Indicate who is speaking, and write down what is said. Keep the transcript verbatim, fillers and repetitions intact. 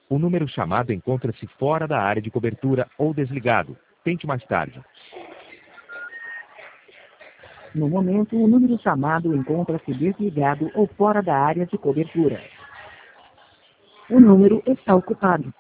Speaker 1: O número chamado encontra-se fora da área de cobertura ou desligado. Tente mais tarde.
Speaker 2: No momento, o número chamado encontra-se desligado ou fora da área de cobertura. O número está ocupado.